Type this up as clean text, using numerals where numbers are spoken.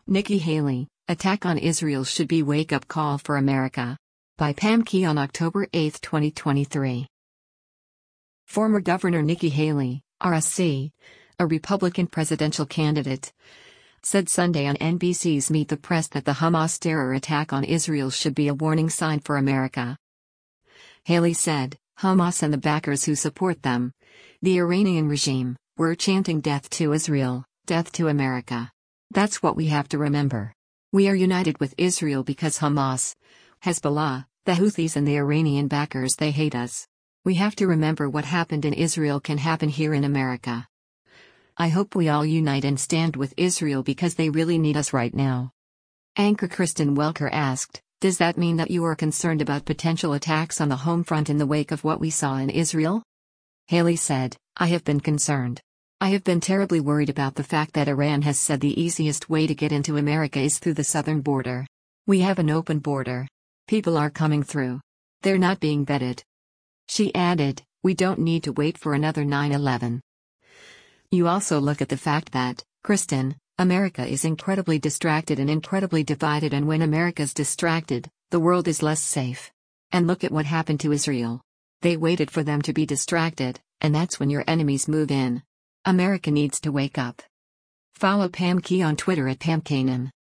Nikki Haley, attack on Israel should be wake-up call for America. By Pam Key on October 8, 2023. Former Governor Nikki Haley, RSC, a Republican presidential candidate, said Sunday on NBC's Meet the Press that the Hamas terror attack on Israel should be a warning sign for America. Haley said, Hamas and the backers who support them, the Iranian regime, were chanting death to Israel, death to America. That's what we have to remember. We are united with Israel because Hamas, Hezbollah, the Houthis and the Iranian backers, they hate us. We have to remember what happened in Israel can happen here in America. I hope we all unite and stand with Israel because they really need us right now. Anchor Kristen Welker asked, does that mean that you are concerned about potential attacks on the home front in the wake of what we saw in Israel? Haley said, I have been concerned. I have been terribly worried about the fact that Iran has said the easiest way to get into America is through the southern border. We have an open border. People are coming through. They're not being vetted. She added, we don't need to wait for another 9/11. You also look at the fact that, Kristen, America is incredibly distracted and incredibly divided, and when America's distracted, the world is less safe. And look at what happened to Israel. They waited for them to be distracted, and that's when your enemies move in. America needs to wake up. Follow Pam Key on Twitter at Pam Kanan.